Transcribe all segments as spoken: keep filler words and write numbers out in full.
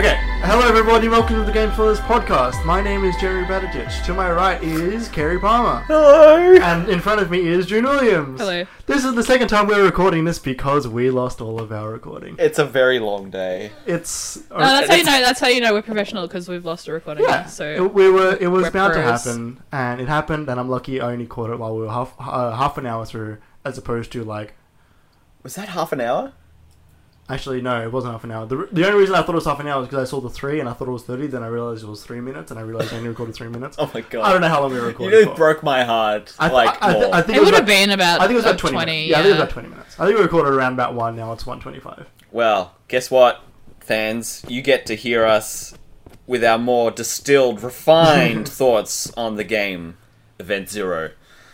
Okay, hello everybody, welcome to the Game Fillers podcast. My name is Jerry Badicic. To my right is Kerry Palmer. Hello! And in front of me is June Williams. Hello. This is the second time we're recording this because we lost all of our recording. It's a very long day. It's... No, that's how you know. That's how you know we're professional because we've lost a recording. Yeah, So it, we were, it was we're bound to pros. happen, and it happened, and I'm lucky I only caught it while we were half, uh, half an hour through, as opposed to like... Was that half an hour? Actually, no, it wasn't half an hour. The, the only reason I thought it was half an hour was because I saw the three and I thought it was thirty, then I realised it was three minutes, and I realised I only recorded three minutes. Oh my god. I don't know how long we were You recording really for. broke my heart. I, th- like, I, I, th- more. I think it it, was would have about, been about. I think it was about uh, twenty, twenty. minutes. Yeah, I think it was about twenty minutes. I think we recorded around about one, now it's one twenty-five. Well, guess what, fans? You get to hear us with our more distilled, refined thoughts on the game, Event Zero.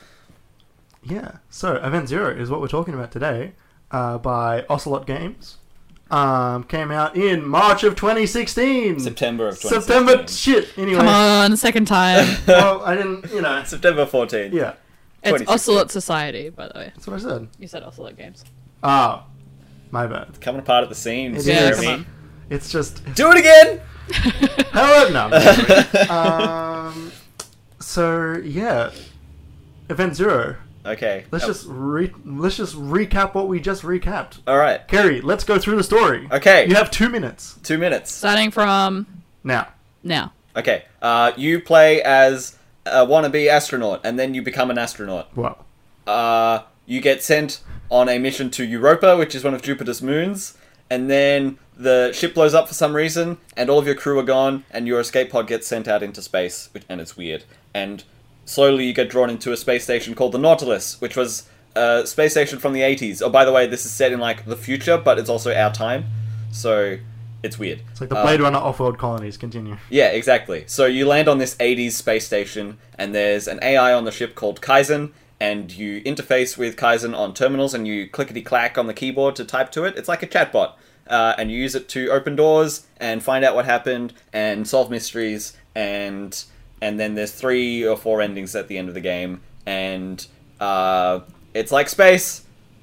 Yeah, so Event Zero is what we're talking about today, uh, by Ocelot Games. Um, came out in March of twenty sixteen. September of twenty sixteen. September, shit, anyway. Come on, second time. Well, I didn't, you know. September fourteenth. Yeah, It's twenty sixteen. Ocelot Society, by the way. that's what I said. You said Ocelot Games. Ah, my bad. Coming apart at the seams. It you is. know Yeah, what I come mean? on. It's just... Do it again! Hello, no. I'm kidding. um, so, yeah. Event Zero. Okay. Let's Oh, just re- let's just recap what we just recapped. Alright. Kerry, let's go through the story. Okay. You have two minutes Two minutes. Starting from now. now. Okay. Uh, you play as a wannabe astronaut, and then you become an astronaut. Wow. Uh, you get sent on a mission to Europa, which is one of Jupiter's moons, and then the ship blows up for some reason, and all of your crew are gone, and your escape pod gets sent out into space, which, and it's weird. And slowly you get drawn into a space station called the Nautilus, which was a space station from the eighties. Oh, by the way, this is set in, like, the future, but it's also our time, so it's weird. It's like the Uh, Blade Runner off-world colonies. Continue. Yeah, exactly. So you land on this eighties space station, and there's an A I on the ship called Kaizen, and you interface with Kaizen on terminals, and you clickety-clack on the keyboard to type to it. It's like a chatbot. Uh, and you use it to open doors, and find out what happened, and solve mysteries, and and then there's three or four endings at the end of the game, and uh, it's like space.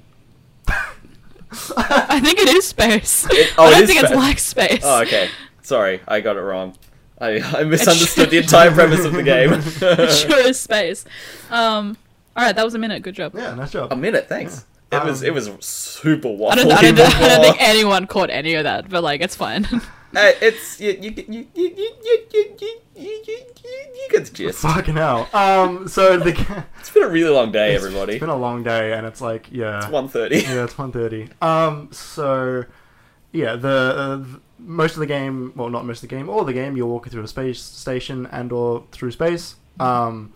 I think it is space. It- oh, I it don't is think it's space. like space. Oh, okay. Sorry, I got it wrong. I, I misunderstood the entire premise of the game. It sure is space. Um. All right, that was a minute. Good job. Yeah, nice job. A minute, thanks. It was Um, it was super waffly. I don't, I, don't, I don't before. think anyone caught any of that, but like, it's fine. Uh, it's you you you you you you you you you you you get the gist. Fucking hell. Um. So the It's been a really long day, it's, everybody. it's been a long day, and it's like yeah. It's one thirty. Yeah, it's one thirty. Um. So yeah, the uh, th- most of the game, well, not most of the game, all of the game, you're walking through a space station and or through space. Um.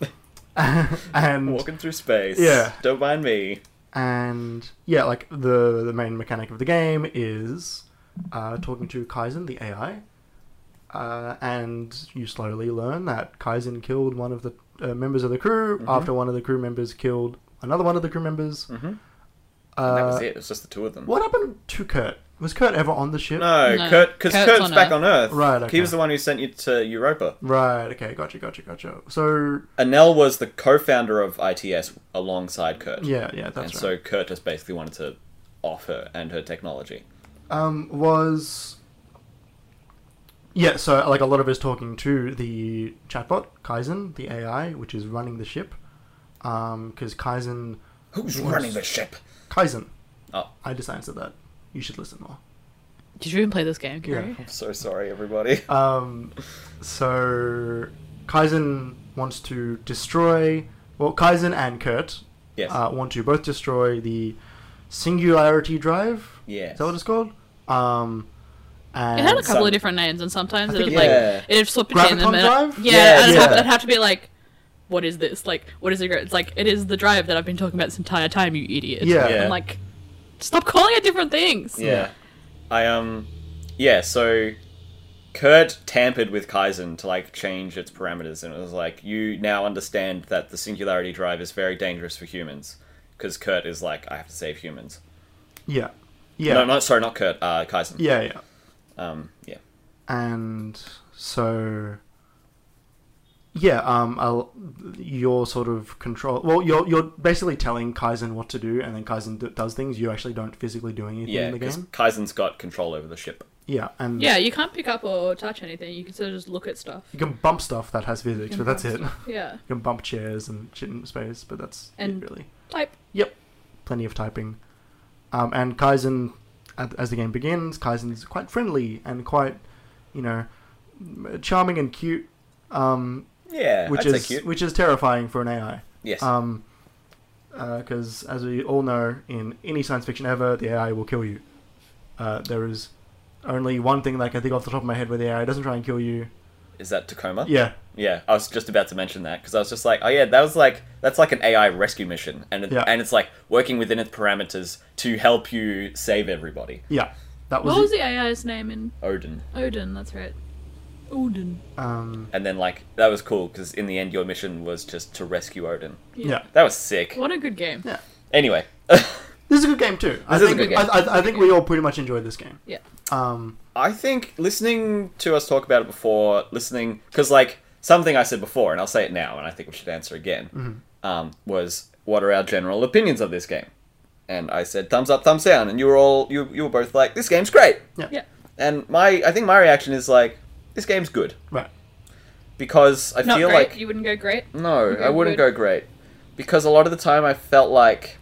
and Walking through space. Yeah. Don't mind me. And yeah, like the the main mechanic of the game is uh, talking to Kaizen, the A I, uh, and you slowly learn that Kaizen killed one of the uh, members of the crew Mhm. after one of the crew members killed another one of the crew members. Mm-hmm. And Uh, that was it. It was just the two of them. What happened to Kurt? Was Kurt ever on the ship? No, No, Kurt, because Kurt's Kurt's on back Earth. on Earth. Right, He okay. was the one who sent you to Europa. Right. Okay. Gotcha. Gotcha. Gotcha. So Anel was the co-founder of I T S alongside Kurt. yeah, yeah, that's and right. so Kurt just basically wanted to off her and her technology. um, was yeah. So like a lot of us talking to the chatbot Kaizen, the A I, which is running the ship. Um, because Kaizen, Who's What's- running the ship? Kaizen. Oh. I just answered that. You should listen more. Did you even play this game, Kerry? I'm so sorry, everybody. Um, so Kaizen wants to destroy. Well, Kaizen and Kurt Yes. uh, want to both destroy the Singularity Drive. yes. Is that what it's called? Um, and It had a couple some- of different names, and sometimes I it'd think- like Yeah. it'd flip between them. Graviton And Drive? yeah, Yeah, and it'd, yeah. have, it'd have to be like, what is this? Like, what is it? It's like it is the drive that I've been talking about this entire time, you idiot. Yeah. Yeah. I'm like, stop calling it different things. Yeah. I, um... Yeah, so... Kurt tampered with Kaizen to, like, change its parameters, and it was like, you now understand that the Singularity Drive is very dangerous for humans. Because Kurt is like, I have to save humans. yeah, yeah, No, no, sorry, not Kurt, uh, Kaizen. yeah, yeah. Um, yeah. And so yeah, um, I'll, you're sort of control. Well, you're you're basically telling Kaizen what to do, and then Kaizen d- does things. You actually don't physically do anything Yeah, in the because game. Kaizen's got control over the ship. Yeah, and Yeah, you can't pick up or touch anything. You can sort of just look at stuff. you can bump stuff that has physics, You but can that's it. bump stuff. Yeah. You can bump chairs and shit in space, but that's And- it really. Type. Plenty of typing. Um, and Kaizen, as as the game begins, Kaizen's quite friendly and quite, you know, charming and cute, um, Yeah, which I'd is say cute. which is terrifying for an A I. Yes. Um, because as we all know, in any science fiction ever, the A I will kill you. Uh, there is only one thing that I can think off the top of my head where the A I doesn't try and kill you. Is that Tacoma? Yeah, Yeah, I was just about to mention that because I was just like, oh yeah, that was like that's like an A I rescue mission, and it, Yeah. and it's like working within its parameters to help you save everybody. yeah, that was, What was the A I's name in Odin, Odin? That's right. Odin. um, and then like that was cool because in the end your mission was just to rescue Odin. yeah. That was sick. What a good game. Yeah. Anyway, This is a good game too. I This is a think good game. I, I, I think we all pretty much enjoyed this game. Yeah. Um, I think listening to us talk about it before, listening because like something I said before, and I'll say it now, and I think we should answer again. Mm-hmm. Um, was what are our general opinions of this game? And I said thumbs up, thumbs down, and you were all you you were both like this game's great. yeah. Yeah. And my I think my reaction is like this game's good Right. because I Not feel great. like You wouldn't go great. no, Okay, I wouldn't good. go great because a lot of the time I felt like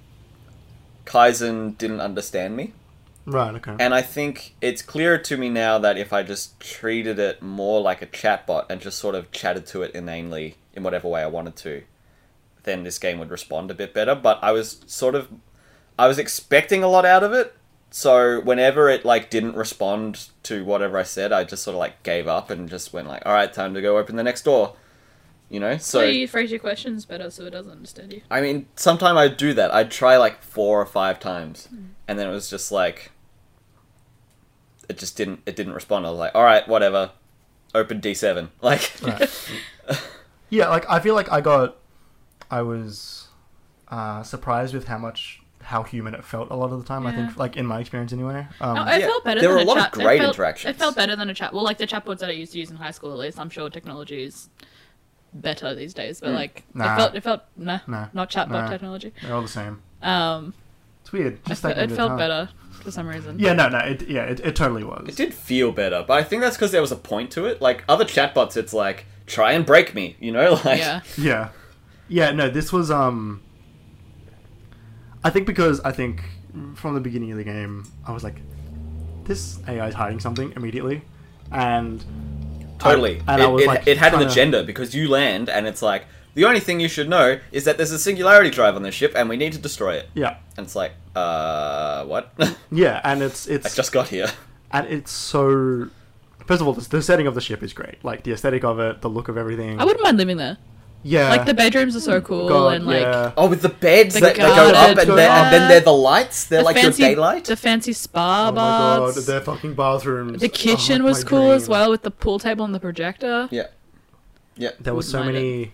Kaizen didn't understand me. Right. Okay. And I think it's clearer to me now that if I just treated it more like a chatbot and just sort of chatted to it inanely in whatever way I wanted to, then this game would respond a bit better. But I was sort of, I was expecting a lot out of it. So whenever it like didn't respond to whatever I said, I just sort of like gave up and just went like, all right, time to go open the next door. You know? So So, you phrase your questions better so it doesn't understand you. I mean, sometime I'd do that. I'd try like four or five times. And then it was just like, it just didn't it didn't respond. I was like, all right, whatever. Open D seven. Like, Right. Yeah, like I feel like I got, I was uh, surprised with how much how human it felt a lot of the time. I Yeah. think, like in my experience anyway. Um, No, it yeah, felt better there than were a lot of chat. it great felt, interactions. It felt better than a chat. Well, like the chatbots that I used to use in high school, at least. I'm sure technology is better these days, but Mm. like Nah. it felt, it felt nah, no, not chatbot Nah. technology. they're all the same. Um, It's weird. it, Just fe- taking it a felt time. better for some reason. Yeah, no, no, it, yeah, it, it totally was. it did feel better, but I think that's because there was a point to it. Like other chatbots, it's like try and break me, you know? Like, Yeah. Yeah, yeah, no, this was um. I think because I think from the beginning of the game, I was like, this A I is hiding something immediately, and totally. I, and it, I was it, like, it had an trying to- agenda because you land and it's like the only thing you should know is that there's a singularity drive on this ship and we need to destroy it. Yeah, And it's like, uh, what? yeah, and it's I it's just got here. and it's so. First of all, the, the setting of the ship is great. Like the aesthetic of it, the look of everything. I wouldn't mind living there. Yeah, Like the bedrooms are so cool, God, and like yeah. Oh, with the beds The that, that go garden, up and, then, and then yeah. they're the lights. They're the like fancy, your daylight. the fancy spa Oh my god, baths. their fucking bathrooms. The kitchen Oh, was my cool as dream. well with the pool table and the projector. Yeah. Yeah. There was so Wouldn't mind many,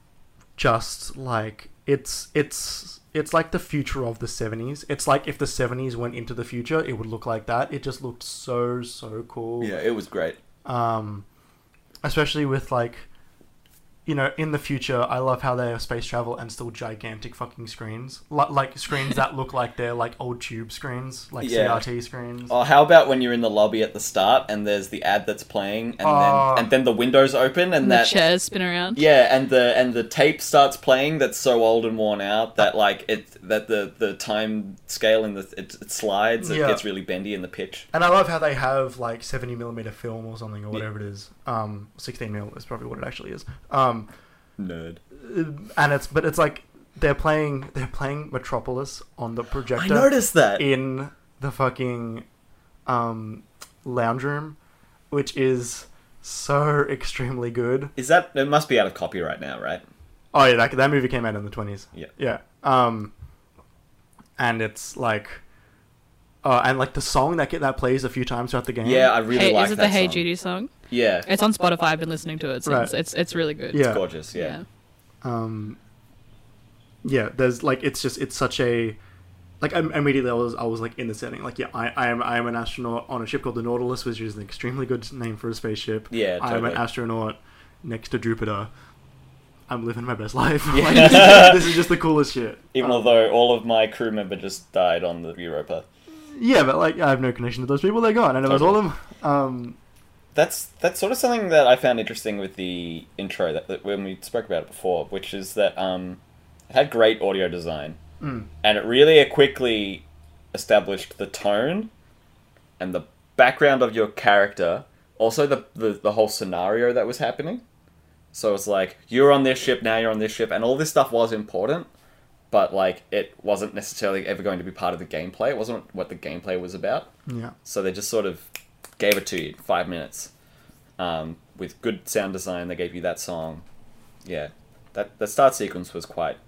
just like it's it's it's like the future of the seventies. It's like if the seventies went into the future, it would look like that. It just looked so so cool. Yeah, it was great. Um, especially with like, you know, in the future, I love how they have space travel and still gigantic fucking screens, Li- like screens that look like they're like old tube screens, like Yeah. C R T screens. Oh, how about when you're in the lobby at the start and there's the ad that's playing and Oh. then and then the windows open and, And that the chairs spin around. yeah, and the and the tape starts playing that's so old and worn out that like it that the the time scale in the it, it slides, it Yeah. gets really bendy in the pitch. And I love how they have like seventy millimeter film or something or whatever it is. Um, sixteen mil is probably what it actually is. Um, Nerd. and it's but it's like they're playing they're playing Metropolis on the I projector noticed that. in the fucking um, lounge room, which is so extremely good. Is that it must be out of copyright now, right? Oh yeah, that, that movie came out in the twenties. Yeah. Yeah. Um, and it's like, uh, and like the song that get that plays a few times throughout the game. Yeah, I really Hey, like is it that the Hey song. Judy song? Yeah. It's on Spotify. I've been listening to it since. Right. It's it's really good. Yeah. It's gorgeous, yeah. um yeah there's like it's just it's such a like im- immediately I was I was like in the setting like yeah I, I am I am an astronaut on a ship called the Nautilus, which is an extremely good name for a spaceship. Yeah, I am an totally. astronaut next to Jupiter. I'm living my best life. Yeah. Like, this, is, this is just the coolest shit. Even Um, although all of my crew member just died on the Europa. Yeah, but like I have no connection to those people. They're gone. I never saw them. Um, That's that's sort of something that I found interesting with the intro that, that when we spoke about it before, which is that um, it had great audio design, mm. and it really quickly established the tone and the background of your character. Also, the the, the whole scenario that was happening. So it's like you're on this ship now, you're on this ship, and all this stuff was important, but like it wasn't necessarily ever going to be part of the gameplay. It wasn't what the gameplay was about. Yeah. So they just sort of gave it to you, five minutes, um, with good sound design. They gave you that song. Yeah, that the start sequence was quite.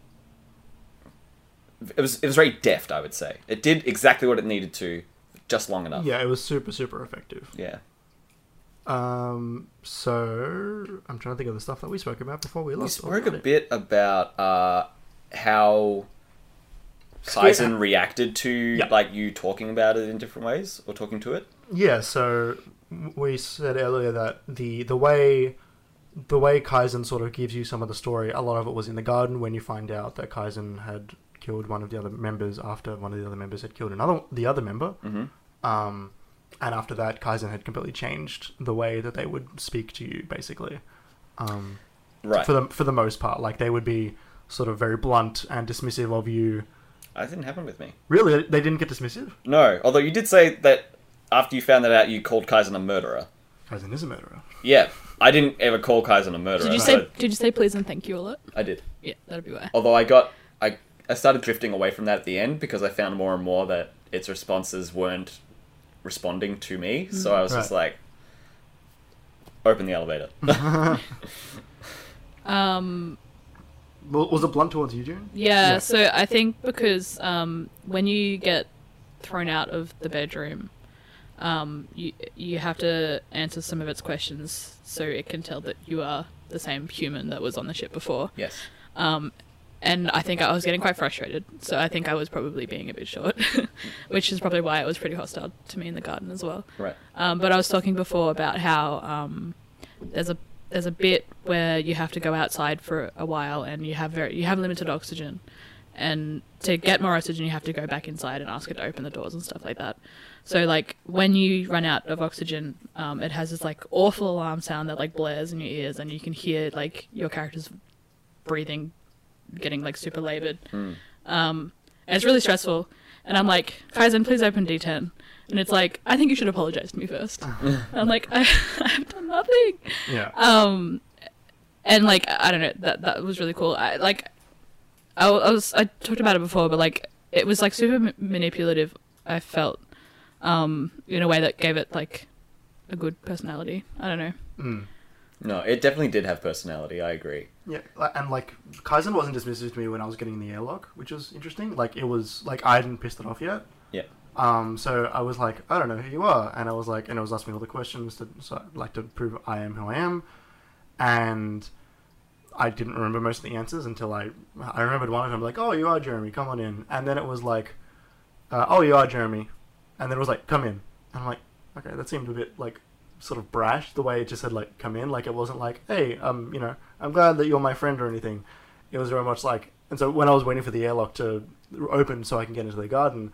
It was it was very deft, I would say. It did exactly what it needed to, just long enough. Yeah, it was super super effective. Yeah. Um. So I'm trying to think of the stuff that we spoke about before we We lost. spoke a bit about uh, how Kaizen reacted to Yeah. like you talking about it in different ways or talking to it. Yeah. So we said earlier that the the way the way Kaizen sort of gives you some of the story, a lot of it was in the garden when you find out that Kaizen had killed one of the other members after one of the other members had killed another the other member. Mm-hmm. Um, and after that, Kaizen had completely changed the way that they would speak to you, basically. Um, Right. For the for the most part, like they would be sort of very blunt and dismissive of you. That didn't happen with me. Really, they didn't get dismissive. No, although you did say that after you found that out, you called Kaizen a murderer. Kaizen is a murderer. Yeah, I didn't ever call Kaizen a murderer. Did you say but did you say please and thank you a lot? I did. Yeah, that'd be why. Although I got, I, I started drifting away from that at the end because I found more and more that its responses weren't responding to me. So I was just Right. like, open the elevator. Um, Well, was it blunt towards you, June? yeah, Yeah. so I think because um, when you get thrown out of the bedroom, um, you you have to answer some of its questions so it can tell that you are the same human that was on the ship before. Yes. Um, and I think I was getting quite frustrated, so I think I was probably being a bit short, which is probably why it was pretty hostile to me in the garden as well. Right. Um, but I was talking before about how um, there's a there's a bit where you have to go outside for a while and you have very you have limited oxygen, and to get more oxygen you have to go back inside and ask it to open the doors and stuff like that. So like when you run out of oxygen, um, it has this like awful alarm sound that like blares in your ears, and you can hear like your character's breathing getting like super labored. Mm. Um, and it's really stressful. And I'm like, Kaizen, please open D ten. And it's like, I think you should apologize to me first. And I'm like, I, I've done nothing. Yeah. Um, and like, I don't know, that that was really cool. I like, I, I was I talked about it before, but like, it was like super ma- manipulative. I felt, um, in a way that gave it like a good personality. I don't know. Mm. No, it definitely did have personality. I agree. Yeah, li- and like Kaizen wasn't dismissive to me when I was getting the airlock, which was interesting. Like it was like I hadn't pissed it off yet. Yeah. Um. So I was like, I don't know who you are, and I was like, and it was asking me all the questions to so like to prove I am who I am, and I didn't remember most of the answers until I I remembered one of them. Like, oh, you are Jeremy. Come on in. And then it was like, uh, oh, you are Jeremy, and then it was like, come in. And I'm like, okay, that seemed a bit like sort of brash the way it just said like come in. Like it wasn't like, hey, um, you know, I'm glad that you're my friend or anything. It was very much like, and so when I was waiting for the airlock to open so I can get into the garden,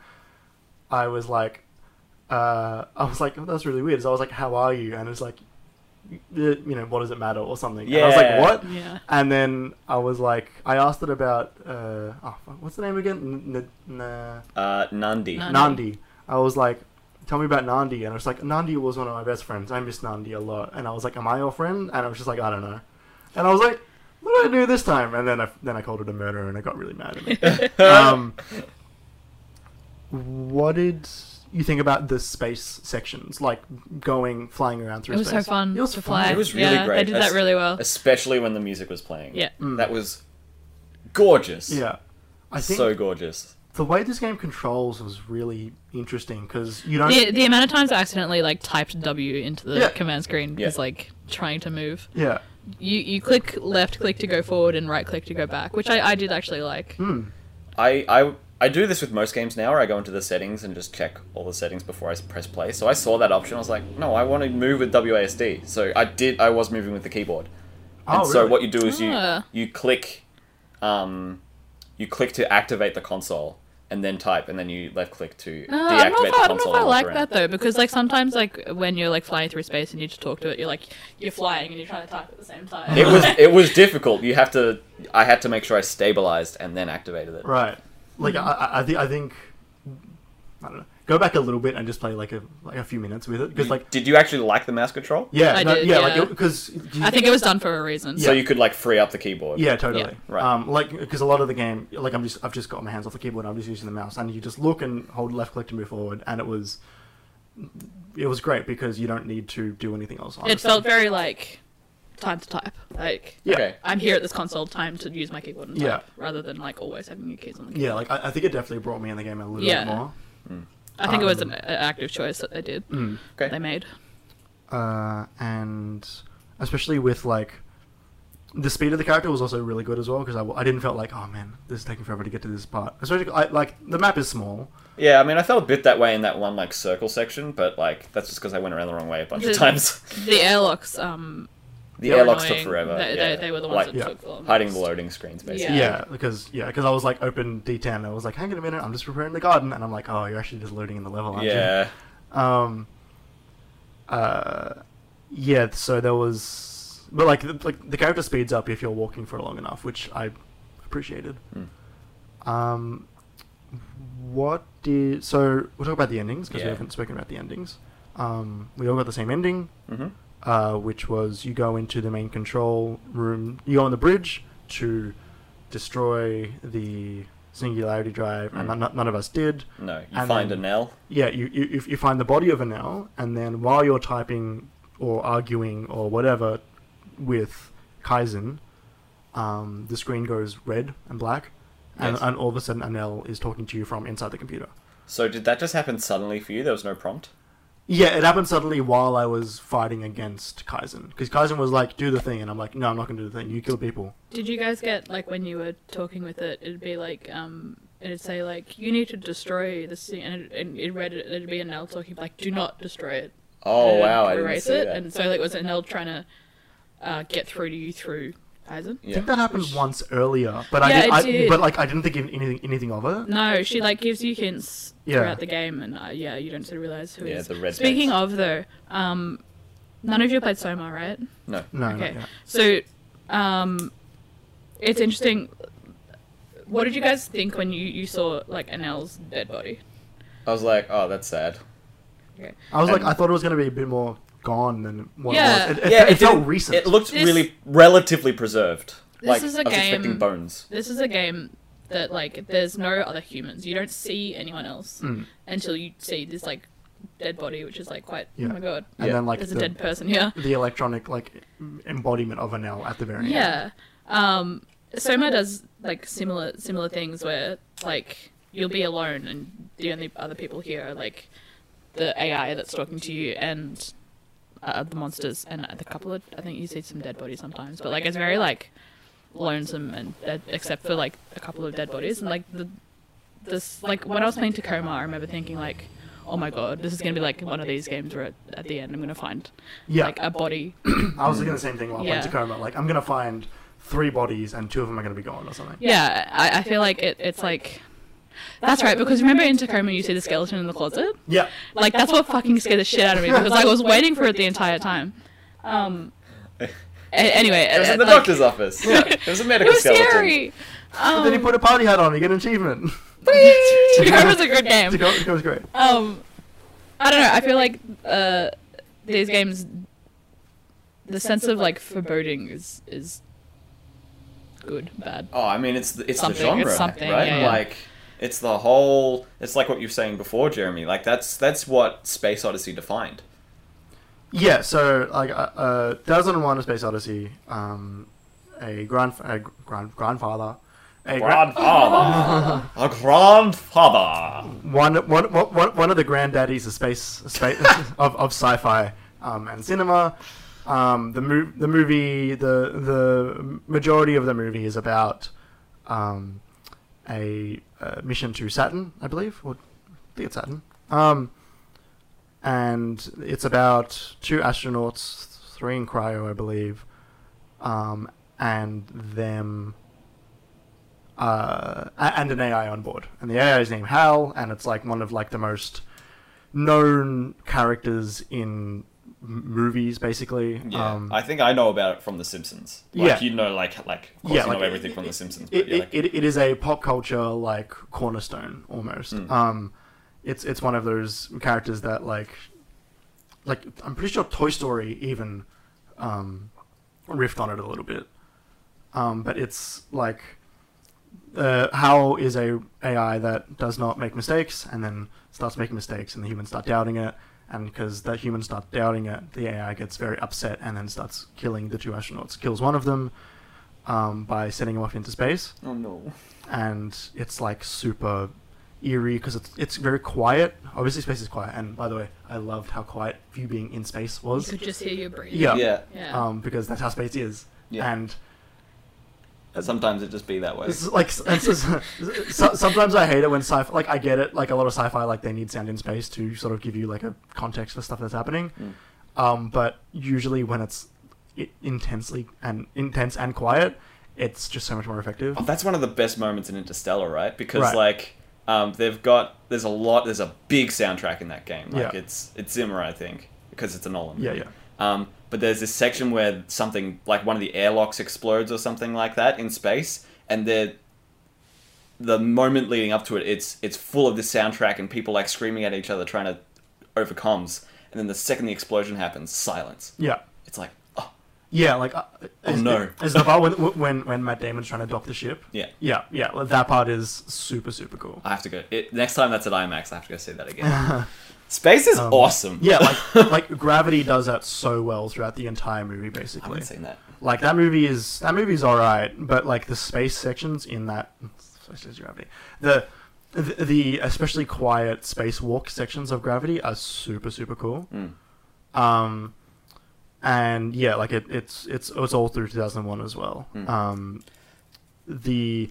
I was like, uh, I was like, oh, that's really weird. So I was like, how are you? And it's like, y- you know, what does it matter or something? And I was Yeah. like, what? Yeah. And then I was like, I asked it about, uh, oh, fuck, what's the name again? N- N- N- Uh, Nandi. Nandi. Nandi. I was like, tell me about Nandi. And I was like, Nandi was one of my best friends. I miss Nandi a lot. And I was like, am I your friend? And I was just like, I don't know. And I was like, what did I do this time? And then I, then I called it a murder and I got really mad at me. um, what did you think about the space sections? Like going, flying around through It was space? so fun It was to fun. fly. It was really yeah, great. They did that Es- really well. Especially when the music was playing. Yeah. Mm. That was gorgeous. Yeah. I think So gorgeous. the way this game controls was really interesting because you don't... The, the amount of times I accidentally like typed W into the Yeah. command screen Yeah. is like trying to move. Yeah. You you click left click to go forward and right click to go back, which I, I did actually like. Hmm. I, I I do this with most games now, where I go into the settings and just check all the settings before I press play. So I saw that option, I was like, no, I want to move with W A S D. So I did. I was moving with the keyboard. And Oh, so really? what you do is you Ah. you click, um, you click to activate the console, and then type, and then you left click to Uh, I don't know deactivate if the I, I don't know console. if I and walk like around. that though, because like sometimes like when you're like flying through space and you just talk to it, you're like you're flying and you're trying to type at the same time. It was it was difficult. You have to. I had to make sure I stabilized and then activated it. Right. Like I, I, I think I think I don't know. Go back a little bit and just play like a like a few minutes with it because like Did you actually like the mouse control? yeah I no, did, yeah, yeah. like because I think it was done for a reason. So you could like free up the keyboard. yeah totally Yeah. Right. um like because a lot of the game like I'm just I've just got my hands off the keyboard and I'm just using the mouse and you just look and hold left click to move forward and it was it was great because you don't need to do anything else. It honestly. felt very like time to type. Like yeah. Okay. I'm here at this console, time to use my keyboard and type, Yeah. rather than like always having your keys on the keyboard. Yeah, like I, I think it definitely brought me in the game a little Yeah. bit more. I think it was Um, an, an active choice that they did. Mm. Okay. They made. Uh, and especially with like the speed of the character was also really good as well because I, I didn't feel like oh man this is taking forever to get to this part. Especially I, like the map is small. Yeah, I mean, I felt a bit that way in that one like circle section, but like that's just because I went around the wrong way a bunch The- of times. The airlocks, um, The were airlocks took annoying. forever. They, yeah. they, they were the ones like that Yeah. took the longest. hiding the loading screens, basically. Yeah. Yeah, because yeah, because I was like open D ten. And I was like, hang on a minute, I'm just preparing the garden, and I'm like, oh, you're actually just loading in the level, aren't Yeah. you? Um. Uh, yeah. So there was, but like, the, like the character speeds up if you're walking for long enough, which I appreciated. Hmm. Um, what did so we'll talk about the endings because Yeah. we haven't spoken about the endings. Um, we all got the same ending. Mm-hmm. Uh, which was you go into the main control room, you go on the bridge to destroy the singularity drive, and Mm. none, none of us did. No, you And find then- a Nell. Yeah, you, you you- you find the body of Enel, and then while you're typing or arguing or whatever with Kaizen, um, the screen goes red and black, and, Yes. and all of a sudden Enel is talking to you from inside the computer. So did that just happen suddenly for you? There was no prompt? Yeah, it happened suddenly while I was fighting against Kaizen. Because Kaizen was like, do the thing, and I'm like, no, I'm not going to do the thing. You kill people. Did you guys get like when you were talking with it? It'd be like um, it'd say like you need to destroy this thing, and it, and it read it. It'd be an L talking like, do not destroy it. Oh, and wow, I it'd didn't erase see it, that. and so like was an L trying to uh, get through to you through Kaizen. I Yeah. think that happened Which- once earlier, but I, Yeah, did, it I did. but like I didn't think anything anything of it. No, she like gives you hints Yeah. throughout the game, and uh, yeah, you don't sort of realize who it Yeah, is. the red Speaking text. of though, um, none of you played Soma, right? No. No, Okay. not yet. So, um, it's interesting. What did you guys think when you, you saw like Anel's dead body? I was like, oh, that's sad. Okay. I was like, And- I thought it was going to be a bit more gone than what Yeah. it was. It, it, yeah, it, it, felt didn't- recent. It looked This- really relatively preserved. This like, is a I was expecting game- bones. This is a game that like there's no other humans. You don't see anyone else Mm. until you see this like dead body, which is like quite Yeah. oh my god, And Yeah. then like there's a the, dead person here. the electronic like embodiment of Enel at the very end. Yeah. Um, Soma does like similar similar things where like you'll be alone and the only other people here are like the A I that's talking to you and uh, the monsters and a couple of I think you see some dead bodies sometimes, but like it's very like lonesome and dead, except for like a couple of dead bodies and like the this like when I was playing Tacoma, I remember thinking like, oh my god, this is gonna be like one of these games where at, at the end I'm gonna find Yeah. like a body. I was thinking the same thing while Yeah. playing Tacoma. Like, I'm going to find three bodies and two of them are going to be gone or something. Yeah, I, I feel like it, it's like that's right because remember in Tacoma you see the skeleton in the closet. Yeah. Like that's what fucking scared the shit out of me because I was waiting for it the entire time. Um. a- anyway, It was in the like, doctor's office. It was a It medical was skeleton. scary. But then you Um, put a party hat on, you get an achievement. Tacoma's a good game. Tacoma Tacoma's great. Um, I don't know. I feel like uh, these games, the sense of like foreboding is is good, bad. Oh, I mean, it's the, it's Something, the genre, it's something, right? yeah, yeah. Like, it's the whole. It's like what you were saying before, Jeremy. Like, that's that's what Space Odyssey defined. Yeah, so like uh, uh, two thousand one: A Space Odyssey, um, a grand a grand grandfather, a gra- Grandfather, a grandfather. one, one, one, one of the granddaddies of space, space of, of sci-fi um, and cinema. Um, the mo- the movie, the the majority of the movie is about um, a, uh mission to Saturn, I believe, or I think it's Saturn. Um, and it's about two astronauts, three in cryo, I believe, um, and them uh, a- and an A I on board. And the A I is named Hal, and it's like one of like the most known characters in m- movies, basically. Yeah, Um, I think I know about it from The Simpsons. Like, Yeah. you know, like, like, of course Yeah, you like, know everything it- from The Simpsons. it, But you're it, like, it, it is a pop culture like cornerstone almost. Mm. Um, it's it's one of those characters that like, like I'm pretty sure Toy Story even um, riffed on it a little bit. Um, but it's like, uh, Hal is a AI that does not make mistakes, and then starts making mistakes, and the humans start doubting it. And because the humans start doubting it, the A I gets very upset and then starts killing the two astronauts. Kills one of them um, by sending him off into space, oh no. and it's like super eerie because it's it's very quiet. Obviously, space is quiet, and by the way, I loved how quiet you being in space You was. could just hear you breathing. Yeah. Yeah. Yeah. Um, because that's how space is, Yeah. and Sometimes it just be that way. it's like and so, so, sometimes I hate it when sci-fi. Like I get it, like a lot of sci-fi, like they need sound in space to sort of give you like a context for stuff that's happening. Mm. Um, but usually when it's i intensely and intense and quiet, it's just so much more effective. Oh, that's one of the best moments in Interstellar, right? Because Right. like um, they've got there's a lot there's a big soundtrack in that game. Like Yeah. it's it's Zimmer, I think, because it's a Nolan. Yeah, movie. yeah. Um, but there's this section where something like one of the airlocks explodes or something like that in space, and they're the moment leading up to it, it's it's full of this soundtrack and people like screaming at each other trying to over comms, and then the second the explosion happens, silence. Yeah. It's like, oh Yeah, like uh, is, no. is the part when, when when Matt Damon's trying to dock the ship? yeah, Yeah, yeah, like, that part is super super cool. I have to go. It, next time that's at IMAX, I have to go see that again. Space is Um, awesome. Yeah, like like Gravity does that so well throughout the entire movie, I basically. haven't seen that. Like that movie is that movie's all right, but like the space sections in that, space is Gravity, the, the the especially quiet spacewalk sections of Gravity are super super cool. Mm. Um, and yeah, like it, it's it's it's all through two thousand one as well. Mm. Um, the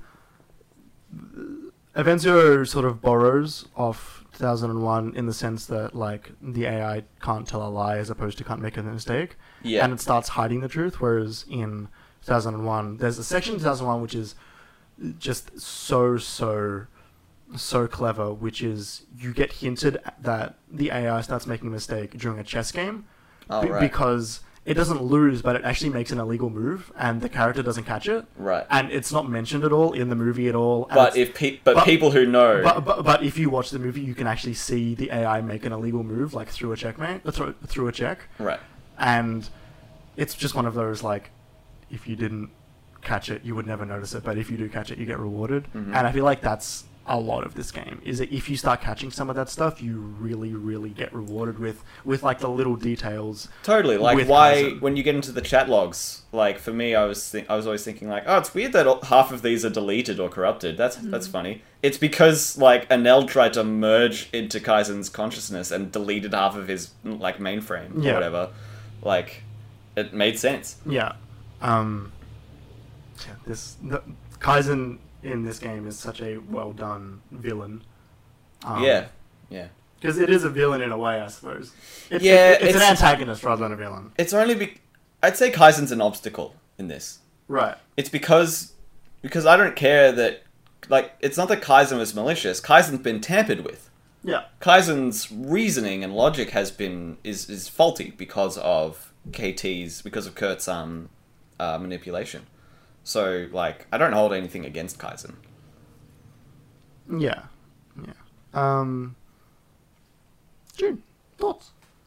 Avenzio sort of borrows off two thousand one in the sense that like the A I can't tell a lie as opposed to can't make a mistake, Yeah. and it starts hiding the truth. Whereas in two thousand one, there's a section in two thousand one which is just so so so clever, which is you get hinted that the A I starts making a mistake during a chess game oh, be- right. because it doesn't lose, but it actually makes an illegal move, and the character doesn't catch it, right. and it's not mentioned at all in the movie at all. and But it's- if pe- but, but- people who know, but, but but if you watch the movie, you can actually see the A I make an illegal move, like through a checkmate, uh, through, through a check, right. and it's just one of those like, if you didn't catch it, you would never notice it, but if you do catch it, you get rewarded. Mhm. And I feel like that's a lot of this game. Is that if you start catching some of that stuff, you really, really get rewarded with with like the little details. Totally. Like with why Kaizen. when you get into the chat logs, like for me, I was th- I was always thinking like, oh, it's weird that all- half of these are deleted or corrupted. That's that's funny. It's because like Anel tried to merge into Kaizen's consciousness and deleted half of his like mainframe or Yeah. whatever. Like, it made sense. Yeah. Um. Yeah, this the, Kaizen in this game is such a well done villain. Um, yeah. Yeah. Because it is a villain in a way, I suppose. It, Yeah, it- it's, an it's- antagonist rather than a villain. It's only be I'd say Kaizen's an obstacle in this. Right. It's because because I don't care that like it's not that Kaizen was malicious. Kaizen's been tampered with. Yeah. Kaizen's reasoning and logic has been is is faulty because of K T's because of Kurt's um uh, manipulation. So like I don't hold anything against Kaizen. Yeah. Yeah. Um. June, thoughts?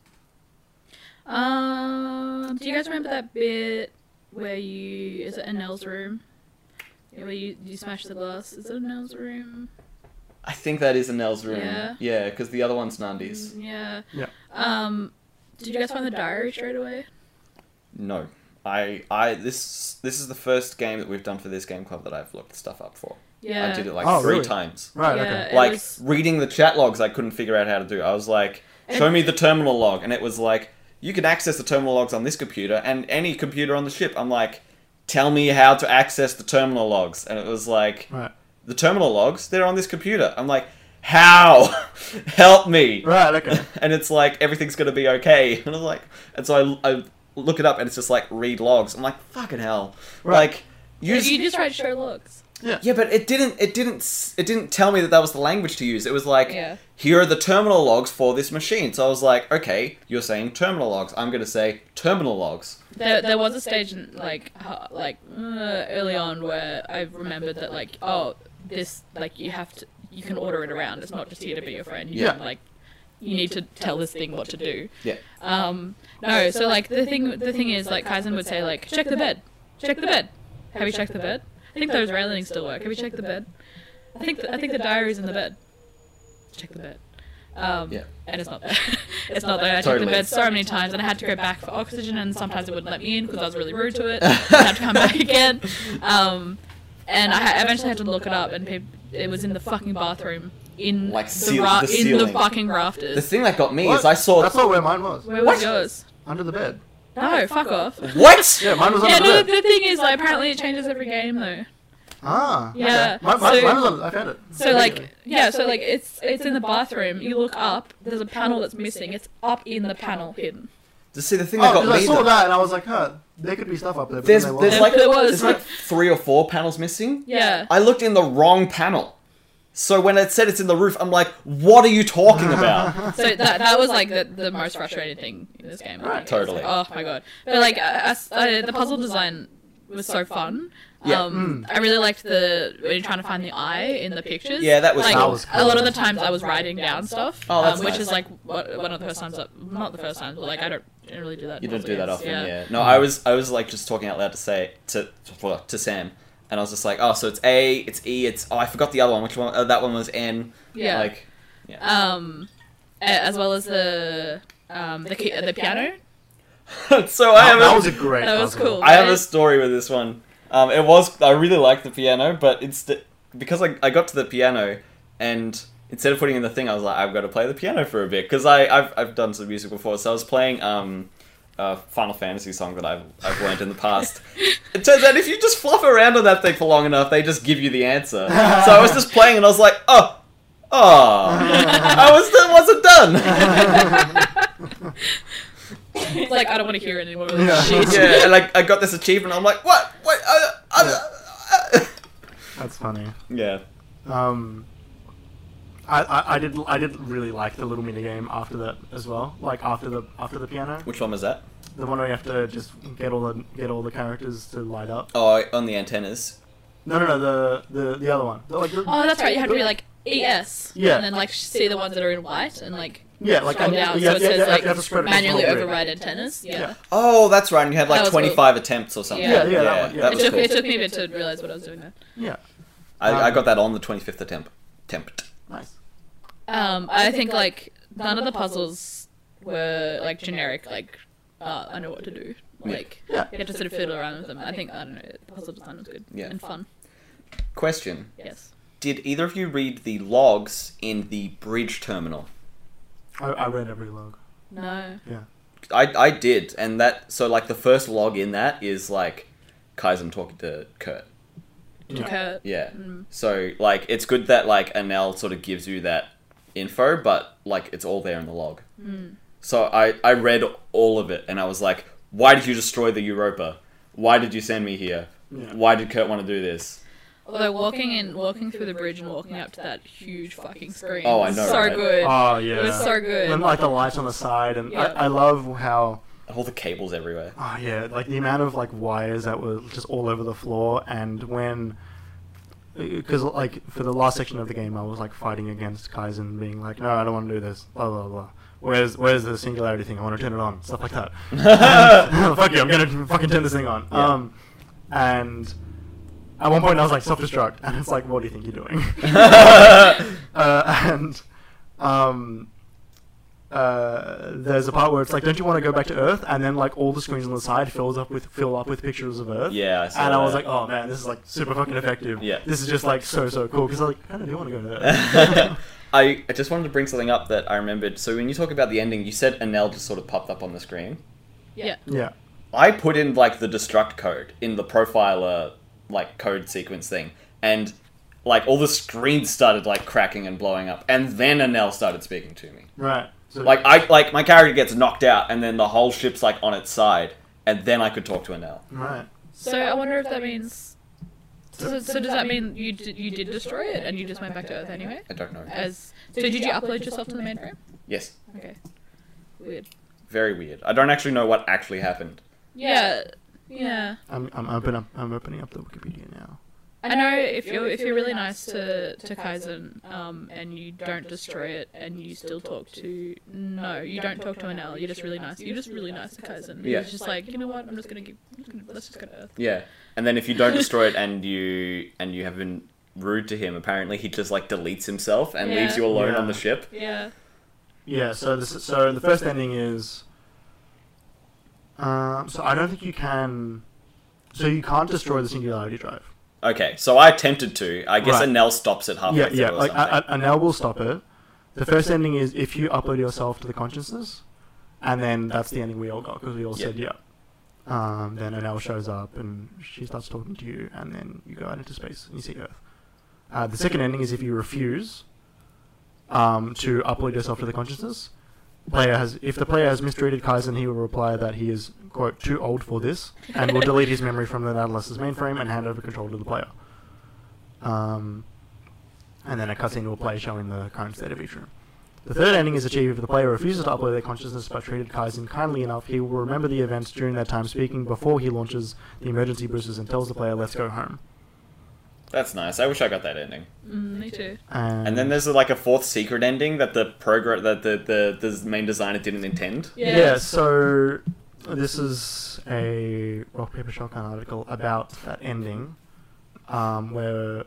Um, do you guys remember that bit where you is it Anel's room? Yeah, where you you smash the glass? Is it Anel's room? I think that is Anel's room. Yeah. Yeah, because the other one's Nandi's. Mm, Yeah. Yeah. Um, did you guys find the diary straight away? No. I I this this is the first game that we've done for this game club that I've looked stuff up for. Yeah. I did it like Oh, three really? times. Right. Yeah, Okay. it Like was- reading the chat logs I couldn't figure out how to do. I was like, show me the terminal log, and it was like, you can access the terminal logs on this computer and any computer on the ship. I'm like, tell me how to access the terminal logs. And it was like, Right. the terminal logs, they're on this computer. I'm like, how? Help me. Right. Okay. And it's like, everything's going to be okay. And I was like, and so I, I look it up and it's just like, read logs. I'm like, fucking hell. Right. Like, use, you just tried to show logs. Yeah. Yeah, but it didn't. It didn't. s- It didn't tell me that that was the language to use. It was like, Yeah. here are the terminal logs for this machine. So I was like, okay, you're saying terminal logs. I'm going to say terminal logs. There, there was a stage in, like uh, like uh, early on where I remembered that like oh this like you have to you can order it around. It's not just here to be your friend. You Yeah. can, like you need to tell this thing what to do. Yeah. Um. No. So like the thing the thing is like Kaizen would say like check the bed, check the bed. Have you checked the bed? I think those railings still work. Have you checked the bed? I think the, I think the diary's in the bed. Check the bed. Um, Yeah. And it's not there. it's not there. I checked Totally. the bed so many times, and I had to go back for oxygen, and sometimes it wouldn't let me in because I was really rude to it. I had to come back again. Um, and I ha- eventually had to look it up, and pe- it was in the fucking bathroom, in Like the, ceil- ra- the in the ceiling. fucking The rafters. thing that got me What? is I saw. That's not where mine was. Where was What? yours? Under the bed. No, fuck off. What? Yeah, mine was Yeah, under no, the the, bed. the thing is, like, apparently it changes every game, though. Ah. Yeah, Okay. Mine, mine, so- mine was under, I found it. So like yeah, so like it's it's in the bathroom. You look up. There's a panel that's missing. It's up in the panel hidden. To see the thing that Oh, got because I me. saw though- that and I was like, huh, there could be stuff up there. But There's then there there's wasn't. like There was. there's like three or four panels missing. Yeah. I looked in the wrong panel. So when it said it's in the roof, I'm like, what are you talking about? So that that was like the, the most frustrating thing in this game. I Right. think. It was Totally. like, oh my god. But like uh, as- uh, the puzzle design was so fun. Yeah. Um, I really liked the when you're trying to find the eye in the pictures. Yeah, that was like cool. That was a lot of cool. the times I was writing down stuff. Oh, that's um, which nice. is like what, one of the first times that not the first time, but like I don't generally do that. You in don't puzzle do that games. often, yeah. No, I was I was like just talking out loud to say to to, to Sam, and I was just like, oh, so it's A, it's E, it's oh, I forgot the other one. Which one? Oh, that one was N. Yeah. Like, yeah. Um, a- as well as the um the key, the piano. so I That, have that a, was a great That was puzzle. cool. I have a story with this one. Um, it was I really liked the piano, but it's because I I got to the piano and. Instead of putting in the thing, I was like, I've got to play the piano for a bit because I I've I've done some music before, so I was playing um a Final Fantasy song that I've I've learned in the past. It turns out if you just fluff around on that thing for long enough, they just give you the answer. So I was just playing and I was like, oh, oh, I was that wasn't done. It's like I don't want to hear it anymore. Yeah. Shit. Yeah, and like I got this achievement. I'm like, what? Wait, uh, uh, uh, That's funny. yeah. Um, I, I, I did I did really like the little mini game after that as well. Like after the after the piano, Which one was that? the one where you have to just get all the get all the characters to light up. Oh, on the antennas. No, no, no, the the, the other one. The, like, the, Oh, that's right. You have to be like E S. Yeah. And then like see the ones that are in white and like yeah, like scroll and, down yeah, so it yeah, says yeah, like you have to spread it across the manually whole grid. override antennas. Yeah. Yeah. Oh, that's right. And you had That like was cool. twenty-five attempts or something. Yeah, yeah, that one, yeah. that It was took, cool. it took me a bit to realize what I was doing there. Yeah, I, I Um, got that on the twenty-fifth attempt. Attempt. nice. Um, I think like none of the puzzles were like generic. Like uh, I know what to do. Like Yeah. you had to sort of fiddle around with them. I think I don't know. The puzzle design was good Yeah. and fun. Question: Yes. Did either of you read the logs in the bridge terminal? I, I read every log. No. Yeah. I I did, and that so like the first log in that is like Kaizen talking to Kurt. To Yeah. Kurt. Yeah. Mm. So like it's good that like Anel sort of gives you that info, but like it's all there in the log. Mm. So I I read all of it, and I was like, why did you destroy the Europa? Why did you send me here? Yeah. Why did Kurt want to do this? Although walking in, walking through the bridge and walking up to that huge fucking screen. Oh, I was know, So right? good. Oh yeah. It was so good. And like the lights on the side, and Yeah. I, I love how. All the cables everywhere. Oh yeah, like the amount of like wires that were just all over the floor, and when, because like for the last section of the game, I was like fighting against Kaizen, being like, no, I don't want to do this, blah blah blah. Where's where's the singularity thing? I want to turn it on, stuff like that. Fuck you, I'm gonna fucking turn this thing on. Yeah. Um, and at one point I was like self-destruct, and it's like, what do you think you're doing? uh, and um. Uh, there's a part where it's like, don't you want to go back to Earth? And then like all the screens on the side fills up with fill up with pictures of Earth. Yeah, I saw And I was that. like, oh man, this is like super fucking effective. Yeah. This is just like so so cool because I like kind of do want to go to Earth. I, I just wanted to bring something up that I remembered. So when you talk about the ending, you said Anel just sort of popped up on the screen. Yeah. yeah. I put in like the destruct code in the profiler like code sequence thing, and like all the screens started like cracking and blowing up, and then Anel started speaking to me. Right. So Like I like my character gets knocked out, and then the whole ship's like on its side, and then I could talk to Anel. right. So I wonder if that means So, so does that mean you did, you did destroy it and you just went back to Earth anyway? I don't know. As so, did you upload yourself to the mainframe? Yes. Okay. Weird. Very weird. I don't actually know what actually happened. Yeah. Yeah. I'm I'm open up. I'm opening up the Wikipedia now. I know if you're if you're really nice to to Kaizen, um, and you don't destroy it, and you still talk to no, you don't talk to Anel. You're just really nice. You're just really nice to Kaizen. Yeah. He's just like, you know what? I'm just gonna give. I'm just gonna, let's just go to Earth. Yeah. And then if you don't destroy it and you and you have been rude to him, apparently he just like deletes himself and Yeah. leaves you alone Yeah. on the ship. Yeah. Yeah. So this so the first ending is. Um. So I don't think you can. So you can't destroy the singularity drive. Okay, so I attempted to. I guess Right. Anel stops it halfway Yeah, through yeah. or Like something. a- a- Anel will stop it. The first ending is if you upload yourself to the consciousness, and then that's the ending we all got because we all Yeah. said yeah. Um, then Anel shows up and she starts talking to you, and then you go out into space and you see Earth. Uh, the second ending is if you refuse um, to upload yourself to the consciousness. Player has, if the player has mistreated Kaizen, he will reply that he is quote too old for this, and will delete his memory from the Nautilus's mainframe and hand over control to the player. Um, and then a cutscene will play showing the current state of each room. The third ending is achieved if the player refuses to upload their consciousness but treated Kaizen kindly enough. He will remember the events during that time speaking before he launches the emergency boosters and tells the player, "Let's go home." That's nice. I wish I got that ending. Mm, me too. And, And then there's like a fourth secret ending that the progr- that the, the the main designer didn't intend. Yeah. yeah, so this is a Rock Paper Shotgun article about that ending, um, where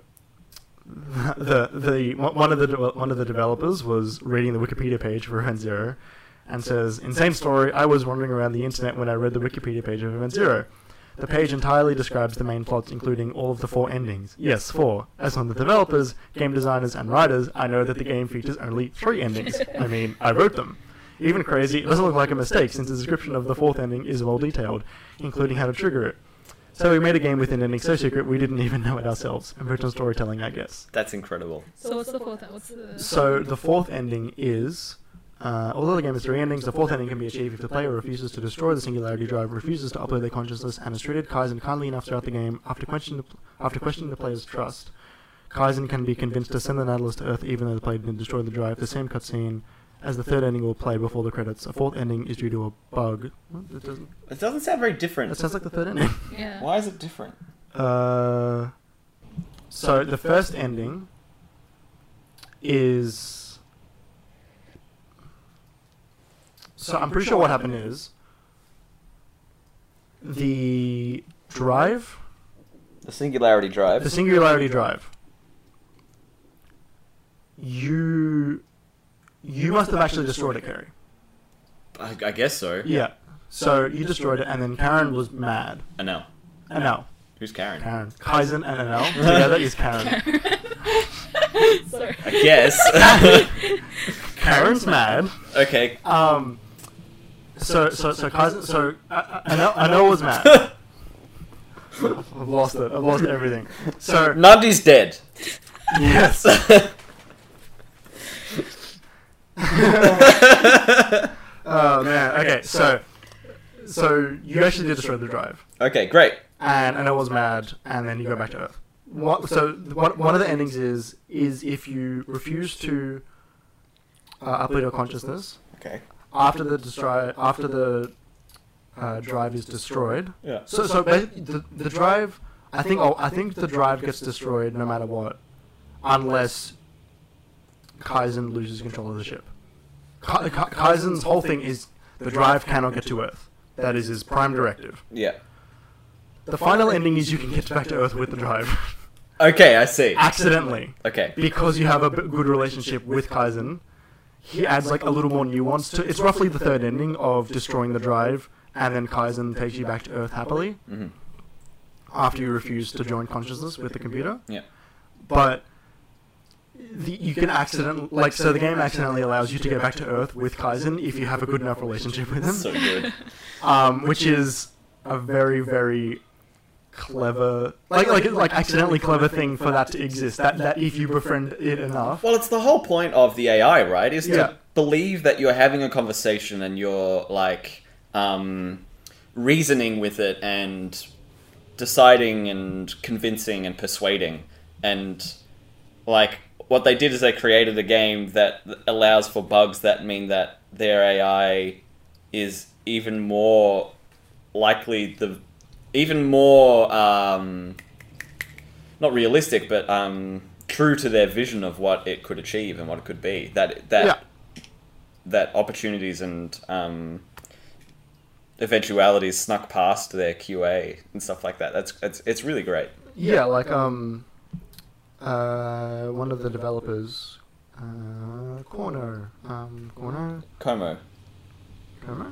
the the one of the de- one of the developers was reading the Wikipedia page for Event Zero, and says, "Insane story. I was wandering around the internet when I read the Wikipedia page of Event Zero. The page entirely describes the main plots, including all of the four endings. Yes, four. As one of the developers, game designers, and writers, I know that the game features only three endings. I mean, I wrote them. Even crazy, it doesn't look like a mistake since the description of the fourth ending is well detailed, including how to trigger it. So we made a game with an ending so secret we didn't even know it ourselves. Original storytelling, I guess." That's incredible. So what's the fourth? What's the? So the fourth ending is, uh, although the game has three endings, the fourth ending can be achieved if the player refuses to destroy the singularity drive, refuses to upload their consciousness, and has treated Kaizen kindly enough throughout the game. After questioning the, after questioning the player's trust, Kaizen can be convinced to send the Nautilus to Earth even though the player didn't destroy the drive. The same cutscene as the third ending will play before the credits. A fourth ending is due to a bug. What? That doesn't. It doesn't sound very different. That sounds like the third ending. Yeah. Why is it different? Uh, so the first ending is. So I'm pretty sure what happened is the drive, The singularity drive. the singularity drive. You, you must have actually destroyed it, Kerry. I, I guess so. Yeah. So you destroyed it, and then Karen was mad. Anel. Anel. Who's Karen? Karen. Kaizen and Anel together is Karen. Sorry. I guess. Karen's mad. Okay. Um. So so so Kaizen. So uh, Anel, Anel was mad. I've lost it. I've lost everything. So Nundy's dead. yes. Oh man. Okay. So so you actually did destroy the drive, Okay, great. and Anel was mad, and then you go back to Earth. What, so one one of the endings is is if you refuse to uh, upload your consciousness Okay. after the destroy after the uh, drive is destroyed. Yeah. So so basically the the drive, I think oh, I think the drive gets destroyed no matter what, unless Kaizen loses control of the ship. Ka- Ka- Kaizen's whole thing is the drive cannot get to Earth. That is his prime directive. Yeah. The final ending is you can get back to Earth with the drive. Okay, I see. Accidentally. Okay. Because you have a b- good relationship with Kaizen, he adds like a little more nuance to it's roughly the third ending of destroying the drive, and then Kaizen takes you back to Earth happily hmm after you refuse to join consciousness with the computer. Yeah. But the, you can accident like so the game accidentally allows you to get back to Earth with Kaizen if you have a good enough relationship with him, So good. um, which is a very very clever like like like accidentally clever thing for that to exist. That that if you befriend it enough. Well, it's the whole point of the A I, right? Is Yeah. to believe that you're having a conversation and you're like um, reasoning with it and deciding and convincing and persuading. And, like, what they did is they created a game that allows for bugs that mean that their A I is even more likely, the even more, um, not realistic, but um, true to their vision of what it could achieve and what it could be. That, that, Yeah. that opportunities and um, eventualities snuck past their Q A and stuff like that. That's it's, it's really great. Yeah, like um, uh, one of the developers, uh, Corner, um, Corner, Como. Corner.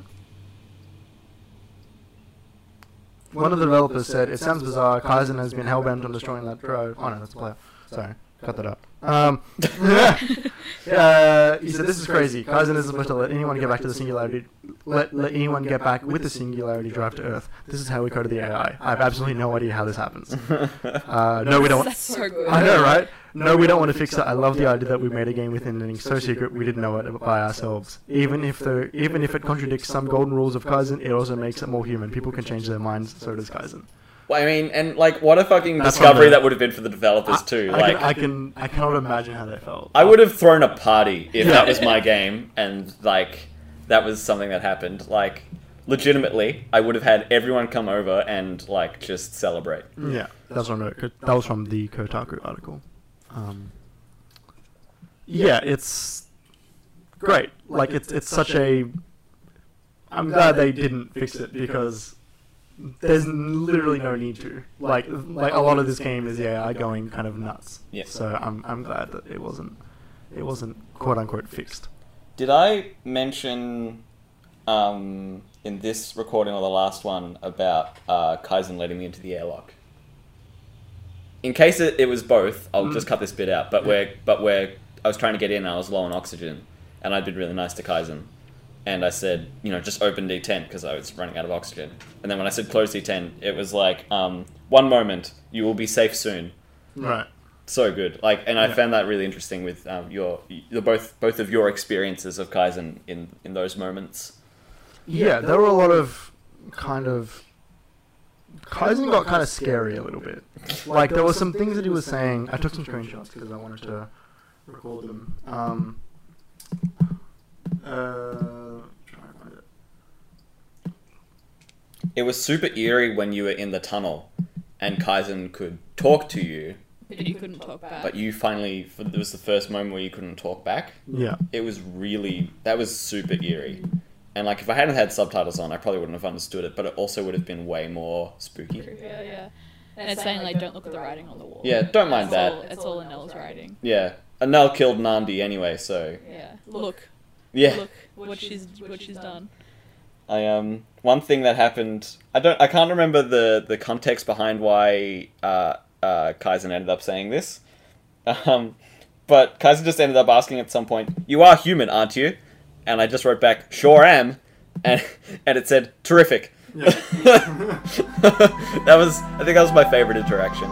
One of the developers said, "It sounds bizarre. Kaizen has been hellbent on destroying that drone." Oh no, that's a player. Sorry, cut that out. Um, uh, he said, "This is crazy. Kaizen isn't supposed to let anyone get back to the singularity. Let let anyone get back with the singularity drive to Earth. This is how we coded the A I. I have absolutely no idea how this happens. Uh, no, we don't. That's so good. I know, right? No, we don't want to fix it. I love the idea that we made a game with an ending so secret we didn't know it by ourselves. Even if the even if it contradicts some golden rules of Kaizen, it also makes it more human. People can change their minds. So does Kaizen." Well, I mean, and like, what a fucking That's discovery unreal. that would have been for the developers too. I, like, can, I can I cannot imagine how they felt. I would have thrown a party if Yeah. that was my game, and like, that was something that happened. Like, legitimately, I would have had everyone come over and like just celebrate. Yeah, that's from a, that was from the Kotaku article. Um, yeah, it's great. Like it's it's such a. I'm glad they didn't fix it because there's literally no need to. Like like a lot of this game is yeah going kind of nuts. Yeah. So I'm I'm glad that it wasn't it wasn't quote unquote fixed. Did I mention um, in this recording or the last one about uh, Kaizen letting me into the airlock? In case it, it was both, I'll Mm. just cut this bit out. But where but where I was trying to get in, and I was low on oxygen, and I'd been really nice to Kaizen, and I said, you know, just open D ten because I was running out of oxygen. And then when I said close D ten, it was like, um, one moment, you will be safe soon. Right. So good. Like, and I Yeah. found that really interesting with um, your, your both both of your experiences of Kaizen in in those moments. Yeah, there were a lot of kind of. Kaizen got kind of scary a little bit. Like there were some things that he was saying. I took some screenshots because I wanted to record them. Um, uh, try and find it. It was super eerie when you were in the tunnel, and Kaizen could talk to you, But you couldn't talk back. but you finally. It was the first moment where you couldn't talk back. Yeah, It was really that was super eerie, and like if I hadn't had subtitles on, I probably wouldn't have understood it. But it also would have been way more spooky. Yeah, yeah. And it's saying like, don't look at the writing on the wall. Yeah, don't mind it's that. All, it's all in Nell's writing. Yeah, Anel killed Nandi anyway, so Yeah. Look. yeah. Look what she's what she's done. I um one thing that happened. I don't. I can't remember the the context behind why uh uh Kaizen ended up saying this. Um, but Kaizen just ended up asking at some point, "You are human, aren't you?" And I just wrote back, "Sure am," and and it said, "Terrific." yeah. That was. I think that was my favorite interaction.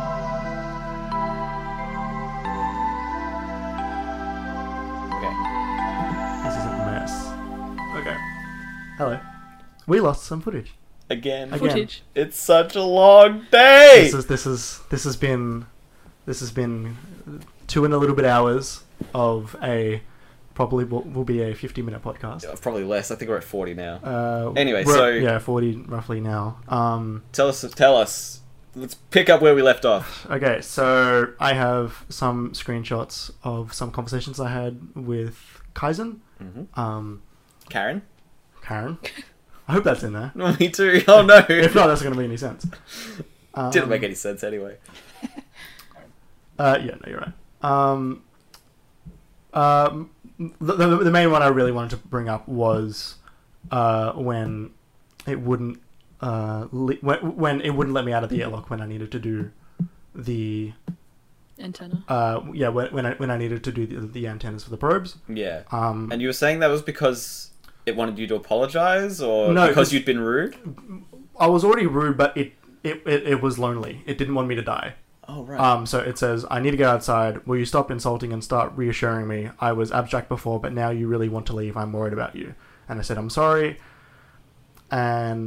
Okay. This is a mess. Okay. Hello. We lost some footage. Again. Again. Footage. It's such a long day. This is this is this has been this has been two and a little bit hours of a probably will, will be a fifty minute podcast. Yeah, probably less. I think we're at forty now. Uh, Anyway, we're- so- yeah, forty roughly now. Um, Tell us. Tell us. Let's pick up where we left off. okay, so I have some screenshots of some conversations I had with Kaizen, Mm-hmm. um, Karen. Karen. I hope that's in there. No, me too. Oh no. If not, that's going to make any sense. Um, Didn't make any sense anyway. Uh, yeah, no, you're right. Um, um, the, the, the main one I really wanted to bring up was uh, when it wouldn't uh, le- when, when it wouldn't let me out of the airlock when I needed to do the Antenna. uh, yeah when, when I when I needed to do the, the antennas for the probes. Yeah. Um, And you were saying that was because it wanted you to apologize, or No, because it's- you'd been rude? I was already rude, but it, it, it, it was lonely. It didn't want me to die. Oh right. Um, so it says, I need to get outside. Will you stop insulting and start reassuring me? I was abstract before, but now you really want to leave. I'm worried about you. And I said, I'm sorry. And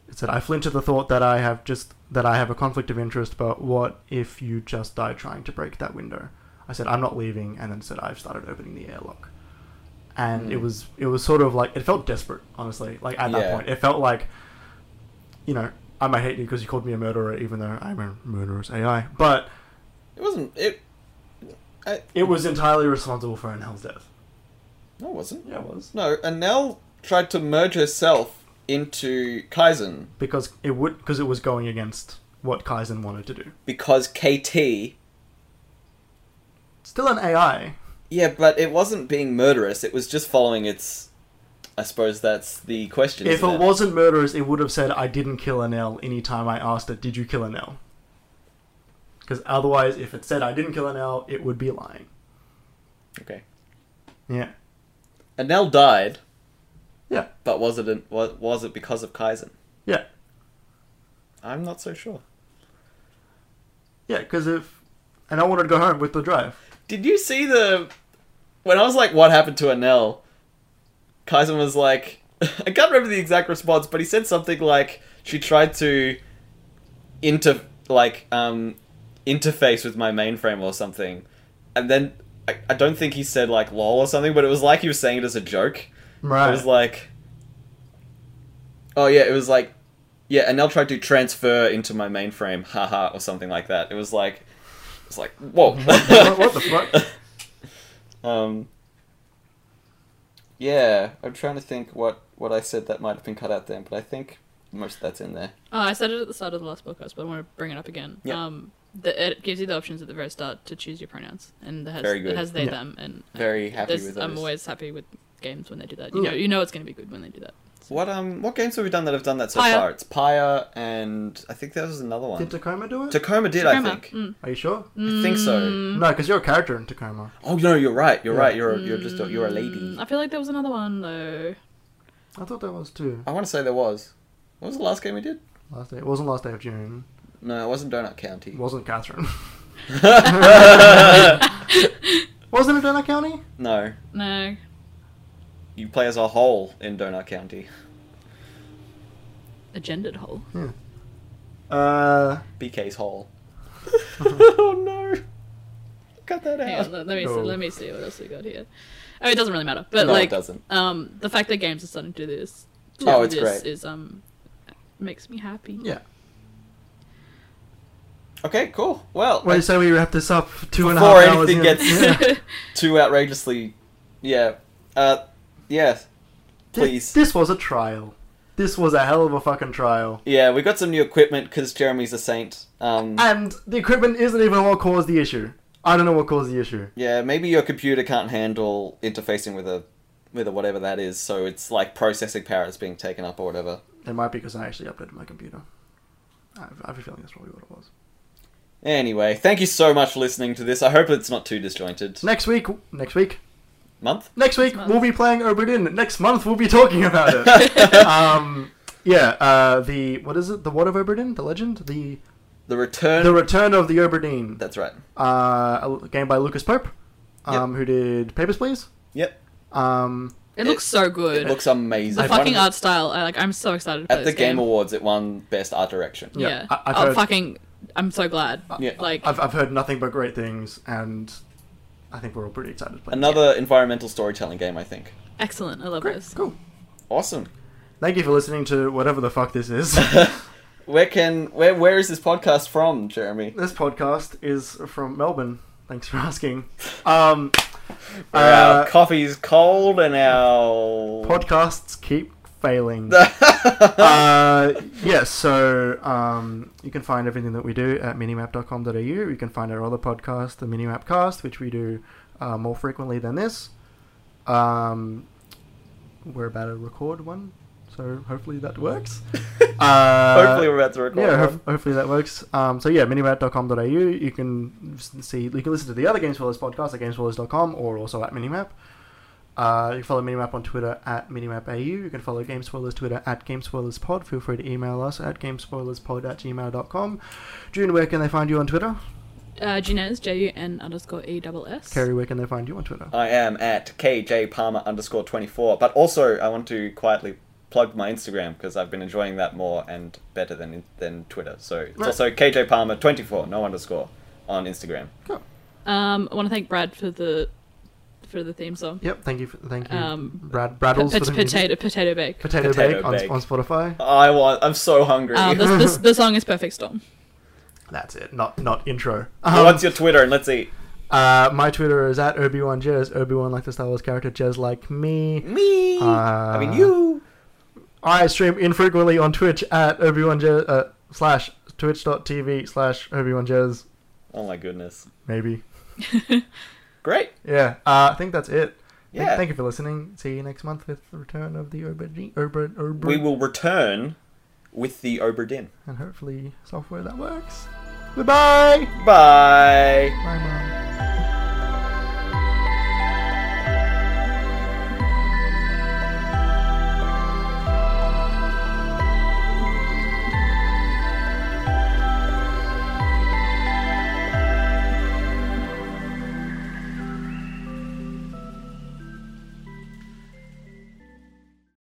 It said, I flinch at the thought that I have just that I have a conflict of interest, but what if you just died trying to break that window? I said, I'm not leaving, and then said, I've started opening the airlock. And Mm. it was it was sort of like, it felt desperate, honestly. Like, at Yeah. that point. It felt like, you know, I might hate you because you called me a murderer, even though I'm a murderous A I. But It wasn't. It. I, it was entirely responsible for Anel's death. no, it wasn't. Yeah, it was. No, Anel tried to merge herself into Kaizen Because it would, because it was going against what Kaizen wanted to do. because K T. Still an A I. Yeah, but it wasn't being murderous. It was just following its. I suppose that's the question. If isn't it wasn't murderous, it would have said, I didn't kill Anel anytime I asked it, did you kill Anel? Because otherwise, if it said, I didn't kill Anel, it would be lying. Okay. Yeah. Anel died, Yeah. but was it an, was, was it because of Kaizen? Yeah. I'm not so sure. Yeah, because if... And I wanted to go home with the drive. Did you see the... When I was like, what happened to Anel? Kaizen was like... I can't remember the exact response, but he said something like, she tried to inter... Like, um... interface with my mainframe or something. And then... I, I don't think he said, like, lol or something, but it was like he was saying it as a joke. Right. It was like... Oh, yeah, it was like... Yeah, Anel tried to transfer into my mainframe, haha, or something like that. It was like... It's like, whoa. what, what the fuck? Um, yeah, I'm trying to think what, what I said that might have been cut out then, but I think most of that's in there. Oh, I said it at the start of the last podcast, but I want to bring it up again. Yeah. Um, the, it gives you the options at the very start to choose your pronouns, and it has, Very good. it has they, Yeah. them, and Very happy there's- with I'm those. always happy with games when they do that. You Yeah. know, you know it's going to be good when they do that. So- What um what games have we done that have done that so Pyre. far? It's Pyre, and I think there was another one. Did Tacoma do it? Tacoma did, I Tacoma, think. mm. Are you sure? I think so. Mm, No, because you're a character in Tacoma. Oh no, you're right. You're Yeah. right. You're you're just a, you're a lady. mm, I feel like there was another one though. I thought there was too. I want to say there was. What was the last game we did? Last day. It wasn't last day of June. No, it wasn't Donut County. It wasn't Catherine. Wasn't it Donut County? No, No, you play as a hole in Donut County. a gendered hole. Yeah. Uh, B K's hole. Oh no! Cut that Hang out. on, let, let me No. see, let me see what else we got here. Oh, it doesn't really matter, but No, it like, doesn't. um, the fact that games are starting to do this, to Oh, do it's this great. is um, makes me happy. yeah. Okay, cool. Well, Well, you say we wrap this up two and a Before half hours anything in. gets- Yeah. too outrageously, yeah. Uh, yeah. Thi- Please. This was a trial. This was a hell of a fucking trial. Yeah, we got some new equipment because Jeremy's a saint. Um, And the equipment isn't even what caused the issue. I don't know what caused the issue. yeah, maybe your computer can't handle interfacing with a, with a whatever that is, so it's like processing power is being taken up or whatever. It might be because I actually updated my computer. I have, I have a feeling that's probably what it was. Anyway, thank you so much for listening to this. I hope it's not too disjointed. Next week, next week, Month? next week month. we'll be playing Oberdin. Next month we'll be talking about it. um, yeah, uh, the what is it? The what of Oberdin? The legend? The The Return. the return of the Oberdin. That's right. Uh, a game by Lucas Pope, um, who did Papers, Please. Yep. Um, It looks so good. It looks amazing. the It fucking won- art style. I, like, I'm so excited to play At the this Game game. Awards, it won Best Art Direction. Yeah, Yeah. I- I've oh, heard- fucking. I'm so glad. Yeah. Like, I've I've heard nothing but great things, and I think we're all pretty excited to play. it. Another environmental storytelling game, I think. excellent. I love Great, this. cool. Awesome. Thank you for listening to whatever the fuck this is. Where can where where is this podcast from, Jeremy? This podcast is from Melbourne. Thanks for asking. Um, Where our uh, coffee's cold and our podcasts keep failing. uh, yes, so um, you can find everything that we do at minimap dot com dot a u. You can find our other podcast, the Minimap Cast, which we do uh, more frequently than this. Um, we're about to record one, so hopefully that works. Uh, Hopefully we're about to record. Yeah, one. ho- hopefully that works. Um, so yeah, minimap dot com dot a u. You can s- see, you can listen to the other Game Spoilers podcast at gamespoilers dot com or also at Minimap. Uh, you can follow Minimap on Twitter at minimap dot a u. You can follow Game Spoilers Twitter at gamespoilerspod. Feel free to email us at gamespoilerspod at gmail dot com. June, where can they find you on Twitter? Uh, Junez, J U N underscore E double S. Kerry, where can they find you on Twitter? I am at K J Palmer underscore twenty four. But also I want to quietly plugged my Instagram because I've been enjoying that more and better than than Twitter. So it's Right. also K J Palmer twenty-four, no underscore, on Instagram. Cool. Um, I want to thank Brad for the for the theme song. Yep. Thank you. For, thank you, Um, Brad. Braddles P- for the p- music. potato potato bake. Potato, Potato Bake, on, Bake. on Spotify. I want. I'm so hungry. Um, this, this, the song is Perfect Storm. That's it. Not not intro. Well, Um, what's your Twitter? And let's eat. uh, my Twitter is at Obi Wan Jez. Obi Wan like the Star Wars character. Jez like me. Me. Uh, I mean you. I stream infrequently on Twitch at Obi Wan Jez uh, slash twitch.tv slash Obi Wan Jez. Oh my goodness. Maybe. Great. Yeah. Uh, I think that's it. Thank, Yeah. thank you for listening. See you next month with the return of the Ober Ober Ober. We will return with the Oberdin. And hopefully software that works. Goodbye. Bye. Bye, Mom.